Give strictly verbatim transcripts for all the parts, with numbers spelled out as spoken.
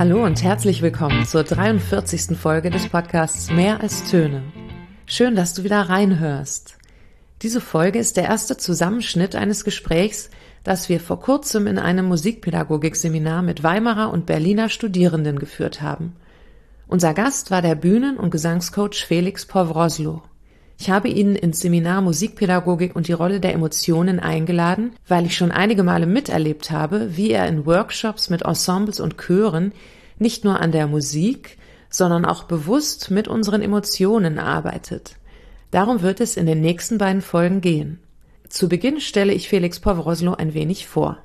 Hallo und herzlich willkommen zur dreiundvierzigsten Folge des Podcasts Mehr als Töne. Schön, dass du wieder reinhörst. Diese Folge ist der erste Zusammenschnitt eines Gesprächs, das wir vor kurzem in einem Musikpädagogik-Seminar mit Weimarer und Berliner Studierenden geführt haben. Unser Gast war der Bühnen- und Gesangscoach Felix Powrozlo. Ich habe ihn ins Seminar Musikpädagogik und die Rolle der Emotionen eingeladen, weil ich schon einige Male miterlebt habe, wie er in Workshops mit Ensembles und Chören nicht nur an der Musik, sondern auch bewusst mit unseren Emotionen arbeitet. Darum wird es in den nächsten beiden Folgen gehen. Zu Beginn stelle ich Felix Powrozlo ein wenig vor.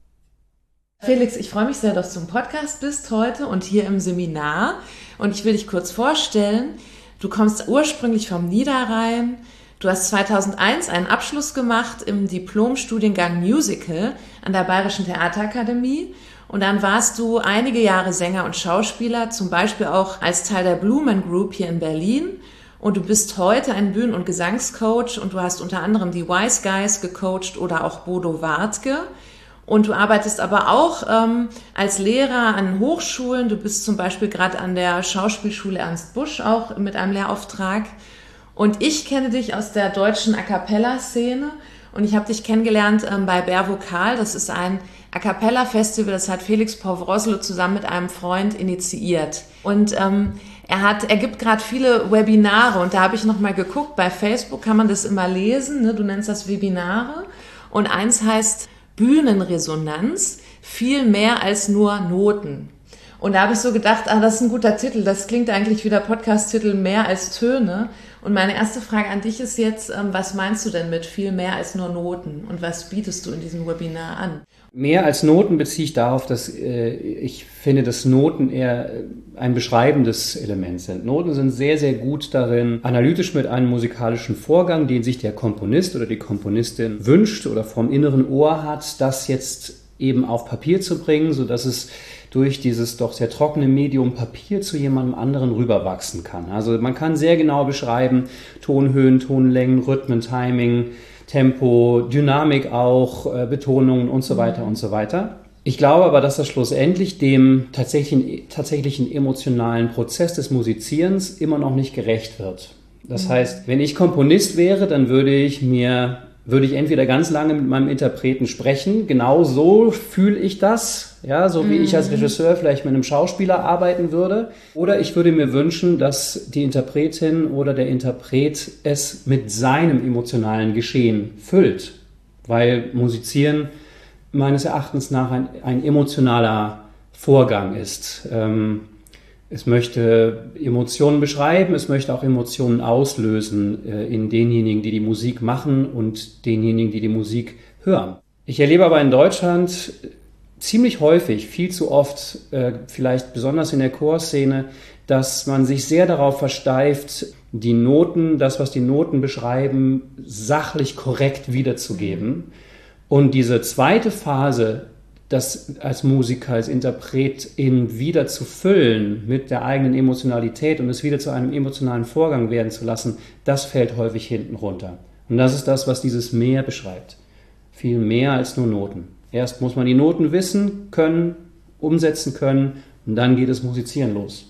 Felix, ich freue mich sehr, dass du im Podcast bist heute und hier im Seminar. Und ich will dich kurz vorstellen. Du kommst ursprünglich vom Niederrhein. Du hast zweitausendeins einen Abschluss gemacht im Diplom-Studiengang Musical an der Bayerischen Theaterakademie. Und dann warst du einige Jahre Sänger und Schauspieler, zum Beispiel auch als Teil der Blumen Group hier in Berlin. Und du bist heute ein Bühnen- und Gesangscoach und du hast unter anderem die Wise Guys gecoacht oder auch Bodo Wartke. Und du arbeitest aber auch ähm, als Lehrer an Hochschulen. Du bist zum Beispiel gerade an der Schauspielschule Ernst Busch auch mit einem Lehrauftrag. Und ich kenne dich aus der deutschen A-Cappella-Szene und ich habe dich kennengelernt ähm, bei Bär Vokal. Das ist ein A-Cappella-Festival, das hat Felix Powrozlo zusammen mit einem Freund initiiert. Und ähm, er hat, er gibt gerade viele Webinare und da habe ich nochmal geguckt, bei Facebook kann man das immer lesen, ne? Du nennst das Webinare und eins heißt Bühnenresonanz, viel mehr als nur Noten. Und da habe ich so gedacht, ah, das ist ein guter Titel, das klingt eigentlich wie der Podcast-Titel Mehr als Töne. Und meine erste Frage an dich ist jetzt, was meinst du denn mit viel mehr als nur Noten und was bietest du in diesem Webinar an? Mehr als Noten beziehe ich darauf, dass äh, ich finde, dass Noten eher ein beschreibendes Element sind. Noten sind sehr, sehr gut darin, analytisch mit einem musikalischen Vorgang, den sich der Komponist oder die Komponistin wünscht oder vom inneren Ohr hat, das jetzt eben auf Papier zu bringen, sodass es durch dieses doch sehr trockene Medium Papier zu jemandem anderen rüberwachsen kann. Also man kann sehr genau beschreiben, Tonhöhen, Tonlängen, Rhythmen, Timing, Tempo, Dynamik auch, äh, Betonungen und so weiter und so weiter. Ich glaube aber, dass das schlussendlich dem tatsächlichen, tatsächlichen emotionalen Prozess des Musizierens immer noch nicht gerecht wird. Das mhm. heißt, wenn ich Komponist wäre, dann würde ich mir, würde ich entweder ganz lange mit meinem Interpreten sprechen, genau so fühle ich das, ja, so wie mhm. ich als Regisseur vielleicht mit einem Schauspieler arbeiten würde, oder ich würde mir wünschen, dass die Interpretin oder der Interpret es mit seinem emotionalen Geschehen füllt, weil Musizieren meines Erachtens nach ein, ein emotionaler Vorgang ist. Ähm, es möchte Emotionen beschreiben, es möchte auch Emotionen auslösen äh, in denjenigen, die die Musik machen und denjenigen, die die Musik hören. Ich erlebe aber in Deutschland ziemlich häufig, viel zu oft, äh, vielleicht besonders in der Chorszene, dass man sich sehr darauf versteift, die Noten, das, was die Noten beschreiben, sachlich korrekt wiederzugeben. Und diese zweite Phase, das als Musiker, als Interpretin wieder zu füllen mit der eigenen Emotionalität und es wieder zu einem emotionalen Vorgang werden zu lassen, das fällt häufig hinten runter. Und das ist das, was dieses Mehr beschreibt. Viel mehr als nur Noten. Erst muss man die Noten wissen, können, umsetzen können und dann geht das Musizieren los.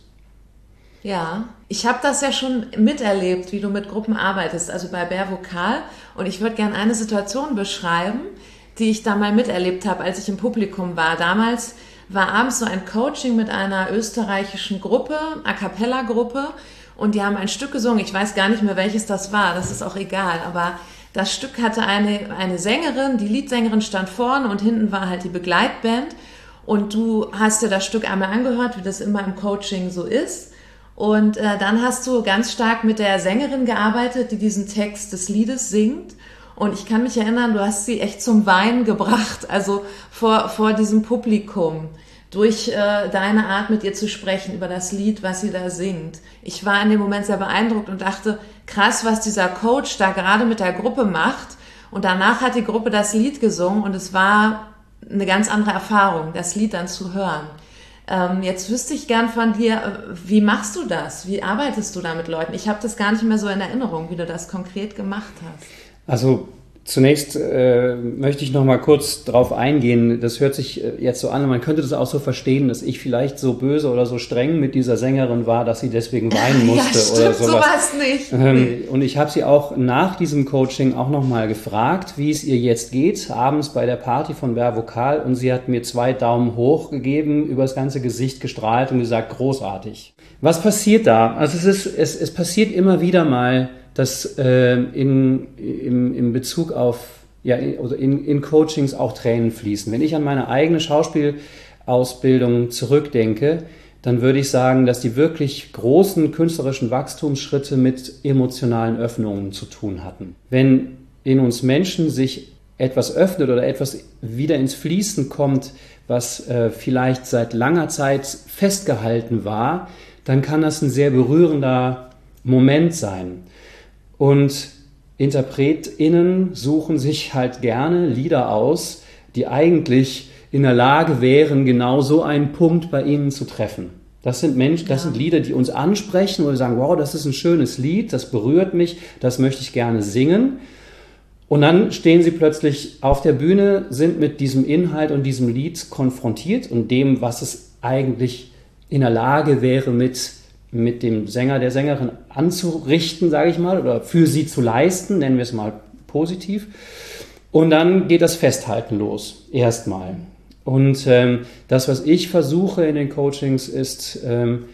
Ja, ich habe das ja schon miterlebt, wie du mit Gruppen arbeitest, also bei Bär Vokal. Und ich würde gerne eine Situation beschreiben, die ich da mal miterlebt habe, als ich im Publikum war. Damals war abends so ein Coaching mit einer österreichischen Gruppe, A-Cappella-Gruppe, und die haben ein Stück gesungen. Ich weiß gar nicht mehr, welches das war, das ist auch egal, aber das Stück hatte eine, eine Sängerin, die Leadsängerin stand vorne und hinten war halt die Begleitband. Und du hast dir das Stück einmal angehört, wie das immer im Coaching so ist. Und äh, dann hast du ganz stark mit der Sängerin gearbeitet, die diesen Text des Liedes singt. Und ich kann mich erinnern, du hast sie echt zum Weinen gebracht, also vor, vor diesem Publikum, durch äh, deine Art mit ihr zu sprechen über das Lied, was sie da singt. Ich war in dem Moment sehr beeindruckt und dachte, krass, was dieser Coach da gerade mit der Gruppe macht. Und danach hat die Gruppe das Lied gesungen und es war eine ganz andere Erfahrung, das Lied dann zu hören. Ähm, jetzt wüsste ich gern von dir, wie machst du das? Wie arbeitest du da mit Leuten? Ich habe das gar nicht mehr so in Erinnerung, wie du das konkret gemacht hast. Also Zunächst äh, möchte ich noch mal kurz drauf eingehen. Das hört sich äh, jetzt so an, man könnte das auch so verstehen, dass ich vielleicht so böse oder so streng mit dieser Sängerin war, dass sie deswegen weinen musste. Ja, stimmt, oder sowas. sowas nicht. Ähm, und ich habe sie auch nach diesem Coaching auch noch mal gefragt, wie es ihr jetzt geht, abends bei der Party von Wer Vokal. Und sie hat mir zwei Daumen hoch gegeben, übers ganze Gesicht gestrahlt und gesagt, großartig. Was passiert da? Also es ist, es, es passiert immer wieder mal, dass äh, in, im, in Bezug auf, ja, in, oder in, in Coachings auch Tränen fließen. Wenn ich an meine eigene Schauspielausbildung zurückdenke, dann würde ich sagen, dass die wirklich großen künstlerischen Wachstumsschritte mit emotionalen Öffnungen zu tun hatten. Wenn in uns Menschen sich etwas öffnet oder etwas wieder ins Fließen kommt, was äh, vielleicht seit langer Zeit festgehalten war, dann kann das ein sehr berührender Moment sein. Und InterpretInnen suchen sich halt gerne Lieder aus, die eigentlich in der Lage wären, genau so einen Punkt bei ihnen zu treffen. Das sind Menschen, das ja. sind Lieder, die uns ansprechen, wo wir sagen, wow, das ist ein schönes Lied, das berührt mich, das möchte ich gerne singen. Und dann stehen sie plötzlich auf der Bühne, sind mit diesem Inhalt und diesem Lied konfrontiert und dem, was es eigentlich in der Lage wäre, mit mit dem Sänger, der Sängerin anzurichten, sage ich mal, oder für sie zu leisten, nennen wir es mal positiv. Und dann geht das Festhalten los, erstmal. Und ähm, das, was ich versuche in den Coachings, ist, ähm,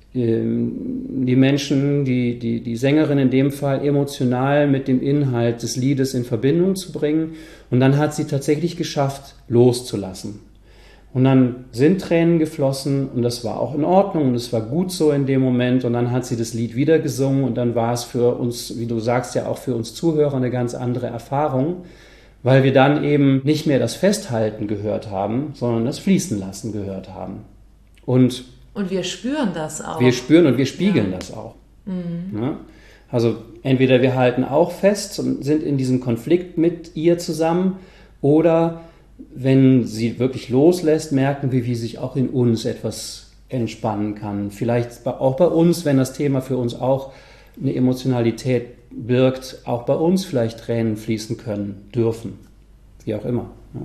ähm, die Menschen, die, die, die Sängerin in dem Fall, emotional mit dem Inhalt des Liedes in Verbindung zu bringen. Und dann hat sie tatsächlich geschafft, loszulassen. Und dann sind Tränen geflossen und das war auch in Ordnung und es war gut so in dem Moment und dann hat sie das Lied wieder gesungen und dann war es für uns, wie du sagst, ja auch für uns Zuhörer eine ganz andere Erfahrung, weil wir dann eben nicht mehr das Festhalten gehört haben, sondern das Fließen lassen gehört haben. Und, und wir spüren das auch. Wir spüren und wir spiegeln ja. das auch. Mhm. Ja? Also entweder wir halten auch fest und sind in diesem Konflikt mit ihr zusammen oder wenn sie wirklich loslässt, merken wir, wie sich auch in uns etwas entspannen kann. Vielleicht auch bei uns, wenn das Thema für uns auch eine Emotionalität birgt, auch bei uns vielleicht Tränen fließen können, dürfen, wie auch immer. Ja.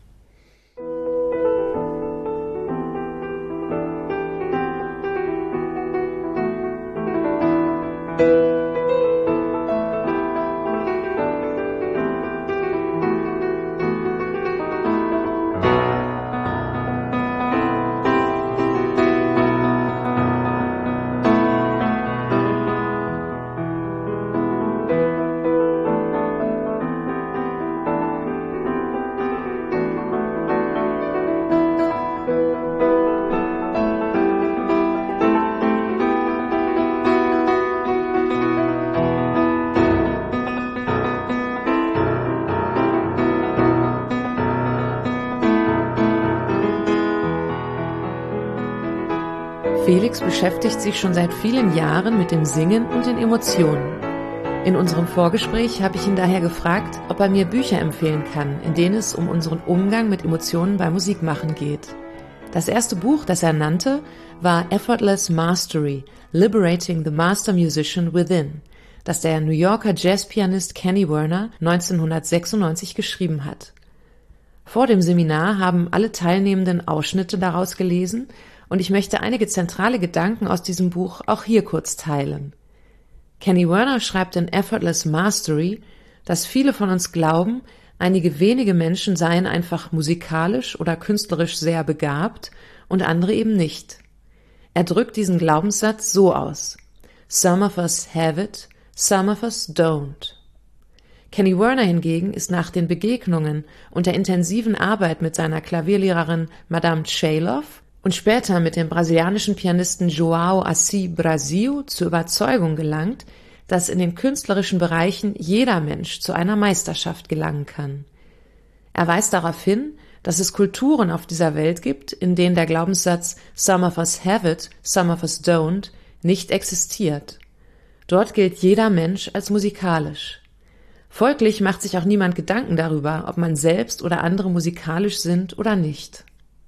Felix beschäftigt sich schon seit vielen Jahren mit dem Singen und den Emotionen. In unserem Vorgespräch habe ich ihn daher gefragt, ob er mir Bücher empfehlen kann, in denen es um unseren Umgang mit Emotionen beim Musikmachen geht. Das erste Buch, das er nannte, war Effortless Mastery – Liberating the Master Musician Within, das der New Yorker Jazzpianist Kenny Werner neunzehnhundertsechsundneunzig geschrieben hat. Vor dem Seminar haben alle Teilnehmenden Ausschnitte daraus gelesen und ich möchte einige zentrale Gedanken aus diesem Buch auch hier kurz teilen. Kenny Werner schreibt in Effortless Mastery, dass viele von uns glauben, einige wenige Menschen seien einfach musikalisch oder künstlerisch sehr begabt und andere eben nicht. Er drückt diesen Glaubenssatz so aus: Some of us have it, some of us don't. Kenny Werner hingegen ist nach den Begegnungen und der intensiven Arbeit mit seiner Klavierlehrerin Madame Chaloff und später mit dem brasilianischen Pianisten João Assis Brasil zur Überzeugung gelangt, dass in den künstlerischen Bereichen jeder Mensch zu einer Meisterschaft gelangen kann. Er weist darauf hin, dass es Kulturen auf dieser Welt gibt, in denen der Glaubenssatz Some of us have it, some of us don't nicht existiert. Dort gilt jeder Mensch als musikalisch. Folglich macht sich auch niemand Gedanken darüber, ob man selbst oder andere musikalisch sind oder nicht.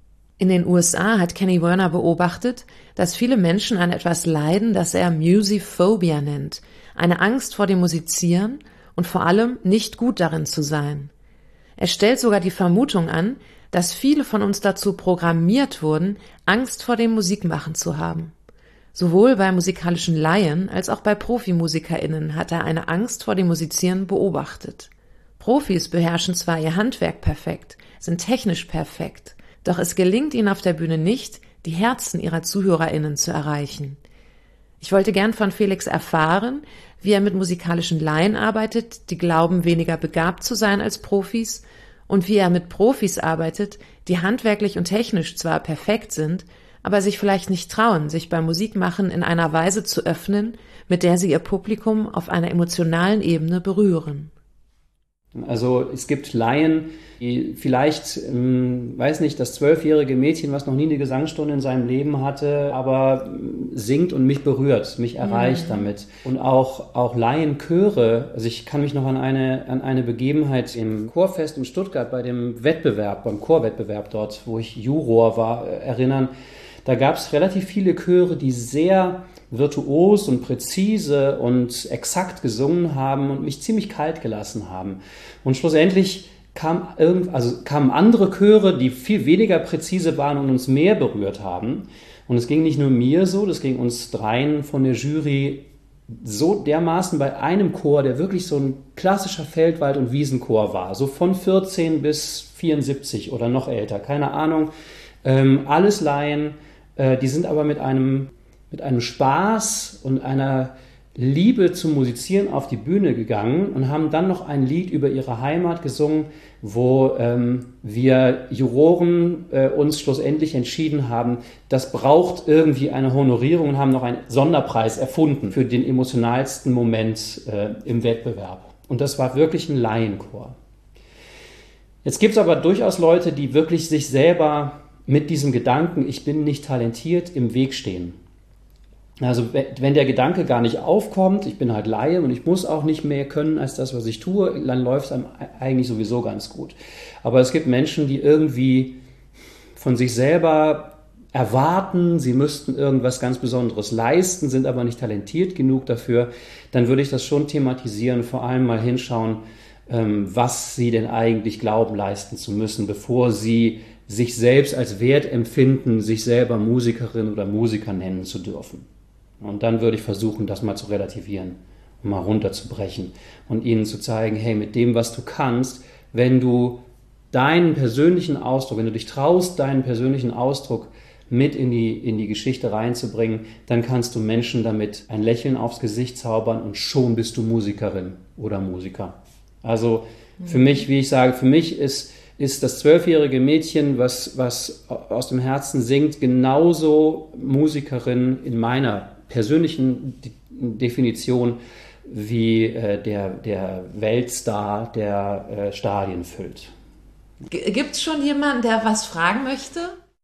In den U S A hat Kenny Werner beobachtet, dass viele Menschen an etwas leiden, das er Musiphobia nennt, eine Angst vor dem Musizieren und vor allem nicht gut darin zu sein. Er stellt sogar die Vermutung an, dass viele von uns dazu programmiert wurden, Angst vor dem Musikmachen zu haben. Sowohl bei musikalischen Laien als auch bei ProfimusikerInnen hat er eine Angst vor dem Musizieren beobachtet. Profis beherrschen zwar ihr Handwerk perfekt, sind technisch perfekt, doch es gelingt ihnen auf der Bühne nicht, die Herzen ihrer ZuhörerInnen zu erreichen. Ich wollte gern von Felix erfahren, wie er mit musikalischen Laien arbeitet, die glauben, weniger begabt zu sein als Profis, und wie er mit Profis arbeitet, die handwerklich und technisch zwar perfekt sind, aber sich vielleicht nicht trauen, sich beim Musikmachen in einer Weise zu öffnen, mit der sie ihr Publikum auf einer emotionalen Ebene berühren. Also es gibt Laien, die vielleicht, ähm, weiß nicht, das zwölfjährige Mädchen, was noch nie eine Gesangsstunde in seinem Leben hatte, aber singt und mich berührt, mich erreicht mhm. damit. Und auch, auch Laienchöre, also ich kann mich noch an eine, an eine Begebenheit im Chorfest in Stuttgart bei dem Wettbewerb, beim Chorwettbewerb dort, wo ich Juror war, erinnern. Da gab es relativ viele Chöre, die sehr virtuos und präzise und exakt gesungen haben und mich ziemlich kalt gelassen haben. Und schlussendlich kam irgend, also kamen andere Chöre, die viel weniger präzise waren und uns mehr berührt haben. Und es ging nicht nur mir so, das ging uns dreien von der Jury so dermaßen bei einem Chor, der wirklich so ein klassischer Feldwald- und Wiesenchor war, so von vierzehn bis vierundsiebzig oder noch älter, keine Ahnung. Ähm, alles Laien, äh, die sind aber mit einem mit einem Spaß und einer Liebe zum Musizieren auf die Bühne gegangen und haben dann noch ein Lied über ihre Heimat gesungen, wo ähm, wir Juroren äh, uns schlussendlich entschieden haben, das braucht irgendwie eine Honorierung und haben noch einen Sonderpreis erfunden für den emotionalsten Moment äh, im Wettbewerb. Und das war wirklich ein Laienchor. Jetzt gibt es aber durchaus Leute, die wirklich sich selber mit diesem Gedanken, ich bin nicht talentiert, im Weg stehen. Also wenn der Gedanke gar nicht aufkommt, ich bin halt Laie und ich muss auch nicht mehr können als das, was ich tue, dann läuft es einem eigentlich sowieso ganz gut. Aber es gibt Menschen, die irgendwie von sich selber erwarten, sie müssten irgendwas ganz Besonderes leisten, sind aber nicht talentiert genug dafür. Dann würde ich das schon thematisieren, vor allem mal hinschauen, was sie denn eigentlich glauben, leisten zu müssen, bevor sie sich selbst als wert empfinden, sich selber Musikerin oder Musiker nennen zu dürfen. Und dann würde ich versuchen, das mal zu relativieren und mal runterzubrechen und ihnen zu zeigen, hey, mit dem, was du kannst, wenn du deinen persönlichen Ausdruck, wenn du dich traust, deinen persönlichen Ausdruck mit in die, in die Geschichte reinzubringen, dann kannst du Menschen damit ein Lächeln aufs Gesicht zaubern und schon bist du Musikerin oder Musiker. Also für mich, wie ich sage, für mich ist ist das zwölfjährige Mädchen, was, was aus dem Herzen singt, genauso Musikerin in meiner persönlichen Definition wie äh, der, der Weltstar, der äh, Stadien füllt. Gibt es schon jemanden, der was fragen möchte?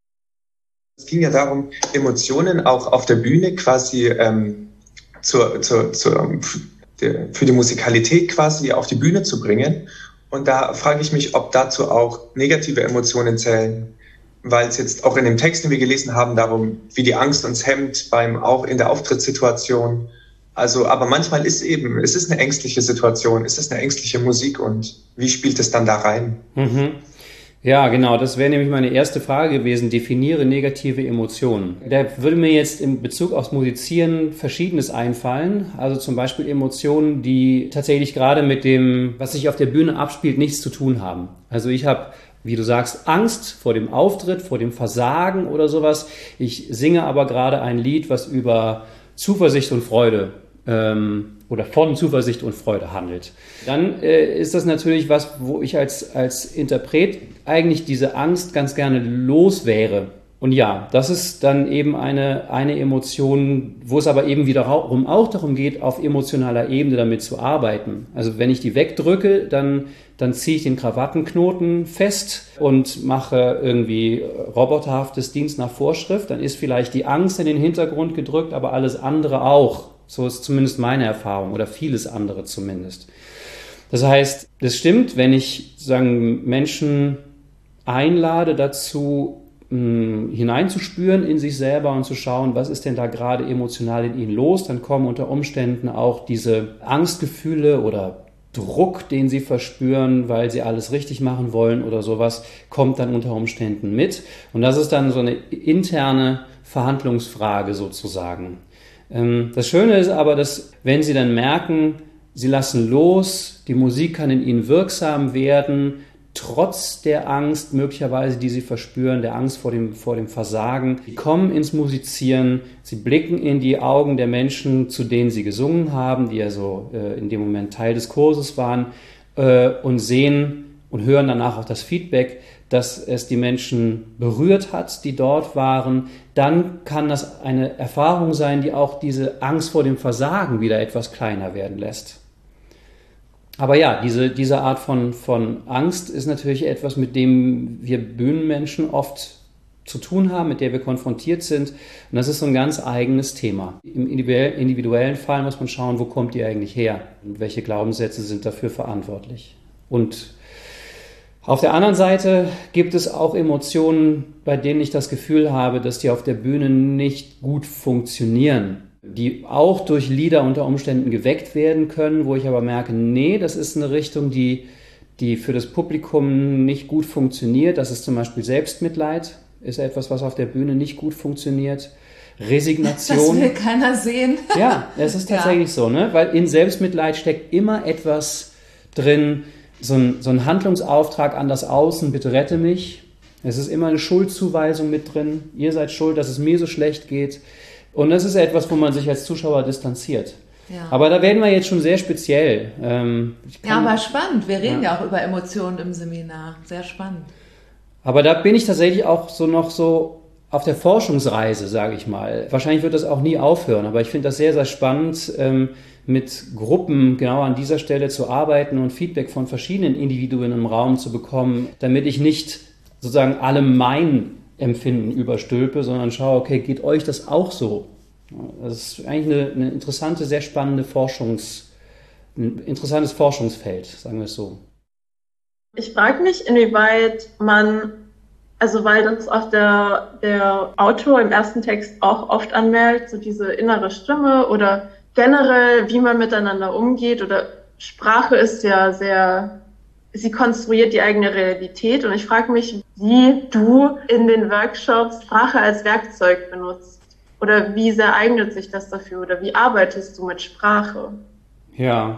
Es ging ja darum, Emotionen auch auf der Bühne quasi ähm, zur, zur, zur, für die Musikalität quasi auf die Bühne zu bringen. Und da frage ich mich, ob dazu auch negative Emotionen zählen, weil es jetzt auch in den Texten, die wir gelesen haben, darum, wie die Angst uns hemmt beim auch in der Auftrittssituation. Also, aber manchmal ist eben, es ist eine ängstliche Situation, es ist eine ängstliche Musik und wie spielt es dann da rein? Mhm. Ja, genau, das wäre nämlich meine erste Frage gewesen. Definiere negative Emotionen. Da würde mir jetzt in Bezug aufs Musizieren Verschiedenes einfallen. Also zum Beispiel Emotionen, die tatsächlich gerade mit dem, was sich auf der Bühne abspielt, nichts zu tun haben. Also ich habe, wie du sagst, Angst vor dem Auftritt, vor dem Versagen oder sowas. Ich singe aber gerade ein Lied, was über Zuversicht und Freude ähm, oder von Zuversicht und Freude handelt. Dann äh, ist das natürlich was, wo ich als, als Interpret eigentlich diese Angst ganz gerne los wäre. Und ja, das ist dann eben eine, eine Emotion, wo es aber eben wiederum auch darum geht, auf emotionaler Ebene damit zu arbeiten. Also wenn ich die wegdrücke, dann, dann ziehe ich den Krawattenknoten fest und mache irgendwie roboterhaftes Dienst nach Vorschrift. Dann ist vielleicht die Angst in den Hintergrund gedrückt, aber alles andere auch. So ist zumindest meine Erfahrung oder vieles andere zumindest. Das heißt, es stimmt, wenn ich sozusagen Menschen einlade dazu, mh, hineinzuspüren in sich selber und zu schauen, was ist denn da gerade emotional in ihnen los, dann kommen unter Umständen auch diese Angstgefühle oder Druck, den sie verspüren, weil sie alles richtig machen wollen oder sowas, kommt dann unter Umständen mit. Und das ist dann so eine interne Verhandlungsfrage sozusagen. Das Schöne ist aber, dass wenn sie dann merken, sie lassen los, die Musik kann in ihnen wirksam werden, trotz der Angst möglicherweise, die sie verspüren, der Angst vor dem, vor dem Versagen. Sie kommen ins Musizieren, sie blicken in die Augen der Menschen, zu denen sie gesungen haben, die ja so äh, in dem Moment Teil des Kurses waren, äh, und sehen und hören danach auch das Feedback, dass es die Menschen berührt hat, die dort waren. Dann kann das eine Erfahrung sein, die auch diese Angst vor dem Versagen wieder etwas kleiner werden lässt. Aber ja, diese, diese Art von, von Angst ist natürlich etwas, mit dem wir Bühnenmenschen oft zu tun haben, mit der wir konfrontiert sind. Und das ist so ein ganz eigenes Thema. Im individuellen Fall muss man schauen, wo kommt die eigentlich her und welche Glaubenssätze sind dafür verantwortlich. Und auf der anderen Seite gibt es auch Emotionen, bei denen ich das Gefühl habe, dass die auf der Bühne nicht gut funktionieren, die auch durch Lieder unter Umständen geweckt werden können, wo ich aber merke, nee, das ist eine Richtung, die, die für das Publikum nicht gut funktioniert. Das ist zum Beispiel Selbstmitleid, ist etwas, was auf der Bühne nicht gut funktioniert. Resignation. Das will keiner sehen. Ja, es ist tatsächlich ja so, ne? Weil in Selbstmitleid steckt immer etwas drin, so ein, so ein Handlungsauftrag an das Außen, bitte rette mich. Es ist immer eine Schuldzuweisung mit drin. Ihr seid schuld, dass es mir so schlecht geht. Und das ist etwas, wo man sich als Zuschauer distanziert. Ja. Aber da werden wir jetzt schon sehr speziell. Ähm, ja, aber spannend. Wir reden ja. ja auch über Emotionen im Seminar. Sehr spannend. Aber da bin ich tatsächlich auch so noch so auf der Forschungsreise, sage ich mal. Wahrscheinlich wird das auch nie aufhören, aber ich finde das sehr, sehr spannend, ähm, mit Gruppen genau an dieser Stelle zu arbeiten und Feedback von verschiedenen Individuen im Raum zu bekommen, damit ich nicht sozusagen alle mein Empfinden überstülpe, sondern schaue, okay, geht euch das auch so? Das ist eigentlich eine, eine interessante, sehr spannende Forschungs, ein interessantes Forschungsfeld, sagen wir es so. Ich frage mich, inwieweit man, also weil das auch der, der Autor im ersten Text auch oft anmerkt, so diese innere Stimme oder generell, wie man miteinander umgeht, oder Sprache ist ja sehr, sie konstruiert die eigene Realität, und ich frage mich, wie du in den Workshops Sprache als Werkzeug benutzt oder wie sehr eignet sich das dafür oder wie arbeitest du mit Sprache? Ja,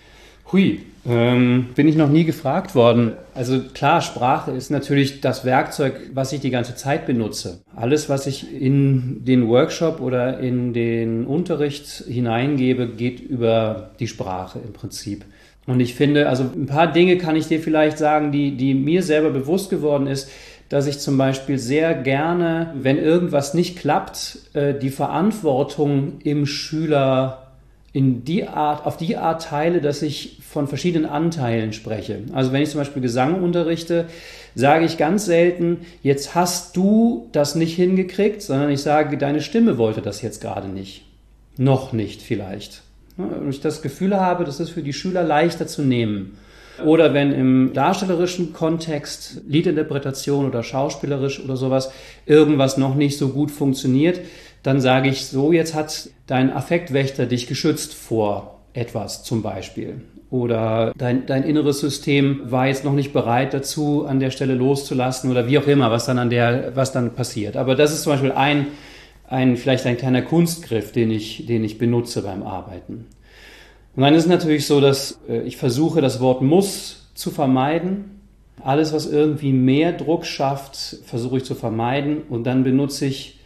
hui, ähm, bin ich noch nie gefragt worden. Also klar, Sprache ist natürlich das Werkzeug, was ich die ganze Zeit benutze. Alles, was ich in den Workshop oder in den Unterricht hineingebe, geht über die Sprache im Prinzip. Und ich finde, also ein paar Dinge kann ich dir vielleicht sagen, die, die mir selber bewusst geworden ist, dass ich zum Beispiel sehr gerne, wenn irgendwas nicht klappt, die Verantwortung im Schüler in die Art, auf die Art teile, dass ich von verschiedenen Anteilen spreche. Also wenn ich zum Beispiel Gesang unterrichte, sage ich ganz selten, jetzt hast du das nicht hingekriegt, sondern ich sage, deine Stimme wollte das jetzt gerade nicht. Noch nicht vielleicht. Und ich das Gefühl habe, das ist für die Schüler leichter zu nehmen. Oder wenn im darstellerischen Kontext, Liedinterpretation oder schauspielerisch oder sowas, irgendwas noch nicht so gut funktioniert, dann sage ich so, jetzt hat dein Affektwächter dich geschützt vor etwas zum Beispiel. Oder dein, dein inneres System war jetzt noch nicht bereit dazu, an der Stelle loszulassen oder wie auch immer, was dann an der, was dann passiert. Aber das ist zum Beispiel ein, ein, vielleicht ein kleiner Kunstgriff, den ich, den ich benutze beim Arbeiten. Und dann ist es natürlich so, dass ich versuche, das Wort muss zu vermeiden. Alles, was irgendwie mehr Druck schafft, versuche ich zu vermeiden. Und dann benutze ich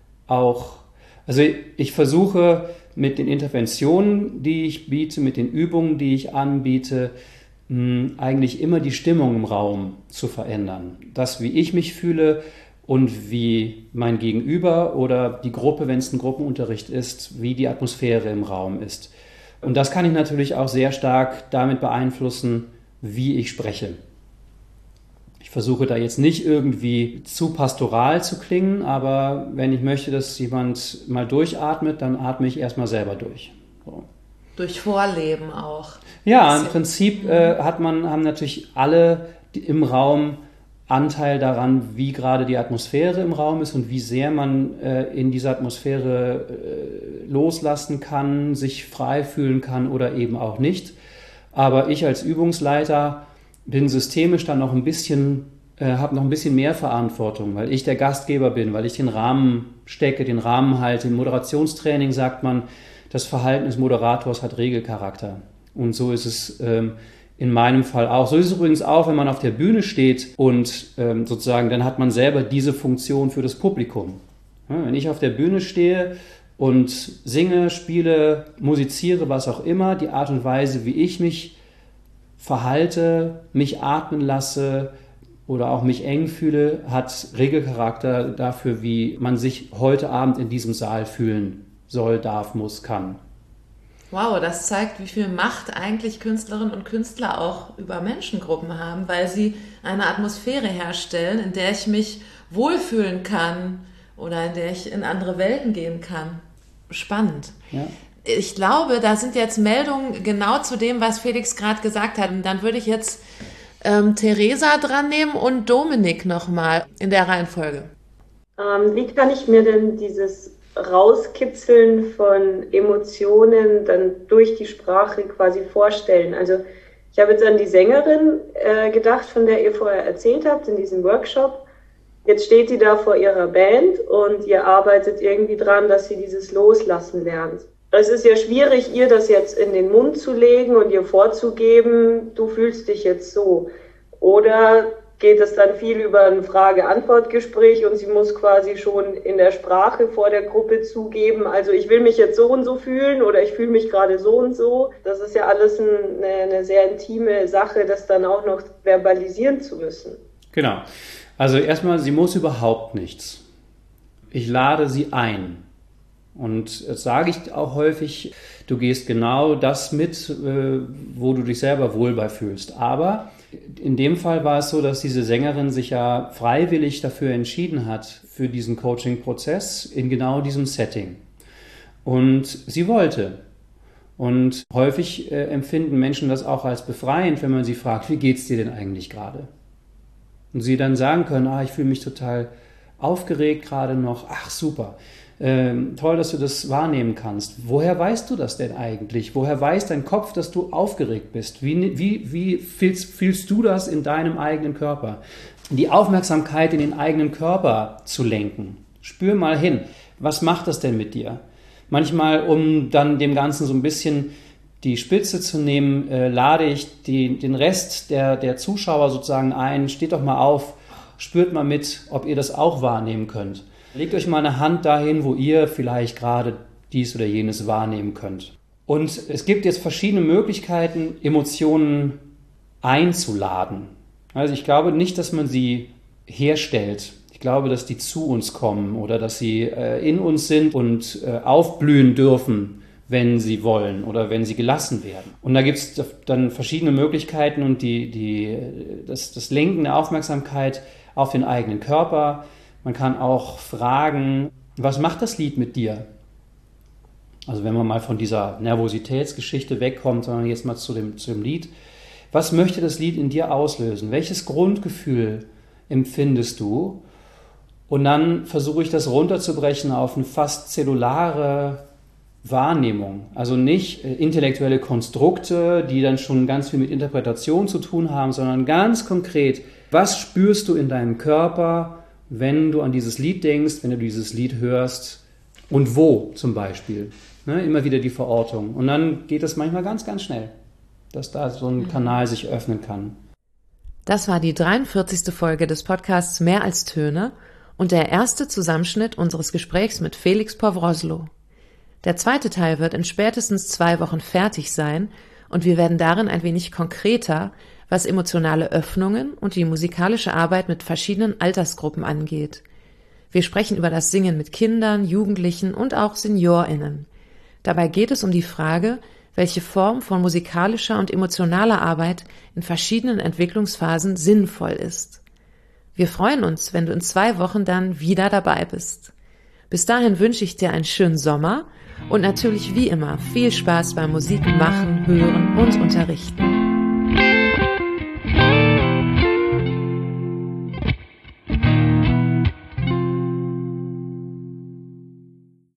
auch, also ich versuche mit den Interventionen, die ich biete, mit den Übungen, die ich anbiete, eigentlich immer die Stimmung im Raum zu verändern. Das, wie ich mich fühle und wie mein Gegenüber oder die Gruppe, wenn es ein Gruppenunterricht ist, wie die Atmosphäre im Raum ist. Und das kann ich natürlich auch sehr stark damit beeinflussen, wie ich spreche. Ich versuche da jetzt nicht irgendwie zu pastoral zu klingen, aber wenn ich möchte, dass jemand mal durchatmet, dann atme ich erstmal selber durch. So. Durch Vorleben auch. Ja, im Prinzip äh, hat man, haben natürlich alle im Raum Anteil daran, wie gerade die Atmosphäre im Raum ist und wie sehr man äh, in dieser Atmosphäre äh, loslassen kann, sich frei fühlen kann oder eben auch nicht. Aber ich als Übungsleiter bin systemisch dann noch ein bisschen, äh, habe noch ein bisschen mehr Verantwortung, weil ich der Gastgeber bin, weil ich den Rahmen stecke, den Rahmen halte. Im Moderationstraining sagt man, das Verhalten des Moderators hat Regelcharakter. Und so ist es ähm, in meinem Fall auch. So ist es übrigens auch, wenn man auf der Bühne steht und ähm, sozusagen, dann hat man selber diese Funktion für das Publikum. Ja, wenn ich auf der Bühne stehe und singe, spiele, musiziere, was auch immer, die Art und Weise, wie ich mich verhalte, mich atmen lasse oder auch mich eng fühle, hat Regelcharakter dafür, wie man sich heute Abend in diesem Saal fühlen soll, darf, muss, kann. Wow, das zeigt, wie viel Macht eigentlich Künstlerinnen und Künstler auch über Menschengruppen haben, weil sie eine Atmosphäre herstellen, in der ich mich wohlfühlen kann oder in der ich in andere Welten gehen kann. Spannend. Ja. Ich glaube, da sind jetzt Meldungen genau zu dem, was Felix gerade gesagt hat. Und dann würde ich jetzt ähm, Theresa dran nehmen und Dominik nochmal in der Reihenfolge. Ähm, wie kann ich mir denn dieses Rauskitzeln von Emotionen dann durch die Sprache quasi vorstellen? Also ich habe jetzt an die Sängerin äh, gedacht, von der ihr vorher erzählt habt, in diesem Workshop. Jetzt steht sie da vor ihrer Band und ihr arbeitet irgendwie dran, dass sie dieses Loslassen lernt. Es ist ja schwierig, ihr das jetzt in den Mund zu legen und ihr vorzugeben, du fühlst dich jetzt so. Oder geht es dann viel über ein Frage-Antwort-Gespräch und sie muss quasi schon in der Sprache vor der Gruppe zugeben, also ich will mich jetzt so und so fühlen oder ich fühle mich gerade so und so. Das ist ja alles eine, eine sehr intime Sache, das dann auch noch verbalisieren zu müssen. Genau. Also erstmal, sie muss überhaupt nichts. Ich lade sie ein. Und das sage ich auch häufig, du gehst genau das mit, wo du dich selber wohl bei fühlst. Aber in dem Fall war es so, dass diese Sängerin sich ja freiwillig dafür entschieden hat, für diesen Coaching-Prozess in genau diesem Setting. Und sie wollte. Und häufig äh, empfinden Menschen das auch als befreiend, wenn man sie fragt, wie geht's dir denn eigentlich gerade? Und sie dann sagen können, ah, ich fühle mich total aufgeregt gerade noch, ach super. Ähm, toll, dass du das wahrnehmen kannst. Woher weißt du das denn eigentlich? Woher weiß dein Kopf, dass du aufgeregt bist? Wie, wie, wie fühlst, fühlst du das in deinem eigenen Körper? Die Aufmerksamkeit in den eigenen Körper zu lenken. Spür mal hin. Was macht das denn mit dir? Manchmal, um dann dem Ganzen so ein bisschen die Spitze zu nehmen, äh, lade ich die, den Rest der, der Zuschauer sozusagen ein. Steht doch mal auf, spürt mal mit, ob ihr das auch wahrnehmen könnt. Legt euch mal eine Hand dahin, wo ihr vielleicht gerade dies oder jenes wahrnehmen könnt. Und es gibt jetzt verschiedene Möglichkeiten, Emotionen einzuladen. Also ich glaube nicht, dass man sie herstellt. Ich glaube, dass die zu uns kommen oder dass sie äh, in uns sind und äh, aufblühen dürfen, wenn sie wollen oder wenn sie gelassen werden. Und da gibt es dann verschiedene Möglichkeiten und die, die, das, das Lenken der Aufmerksamkeit auf den eigenen Körper. Man kann auch fragen, was macht das Lied mit dir? Also wenn man mal von dieser Nervositätsgeschichte wegkommt, sondern jetzt mal zu dem, zu dem Lied. Was möchte das Lied in dir auslösen? Welches Grundgefühl empfindest du? Und dann versuche ich das runterzubrechen auf eine fast zellulare Wahrnehmung. Also nicht intellektuelle Konstrukte, die dann schon ganz viel mit Interpretation zu tun haben, sondern ganz konkret, was spürst du in deinem Körper, wenn du an dieses Lied denkst, wenn du dieses Lied hörst und wo zum Beispiel. Ne, immer wieder die Verortung. Und dann geht es manchmal ganz, ganz schnell, dass da so ein Kanal sich öffnen kann. Das war die dreiundvierzigste Folge des Podcasts Mehr als Töne und der erste Zusammenschnitt unseres Gesprächs mit Felix Powrozlo. Der zweite Teil wird in spätestens zwei Wochen fertig sein und wir werden darin ein wenig konkreter, was emotionale Öffnungen und die musikalische Arbeit mit verschiedenen Altersgruppen angeht. Wir sprechen über das Singen mit Kindern, Jugendlichen und auch SeniorInnen. Dabei geht es um die Frage, welche Form von musikalischer und emotionaler Arbeit in verschiedenen Entwicklungsphasen sinnvoll ist. Wir freuen uns, wenn du in zwei Wochen dann wieder dabei bist. Bis dahin wünsche ich dir einen schönen Sommer und natürlich wie immer viel Spaß beim Musik machen, hören und unterrichten.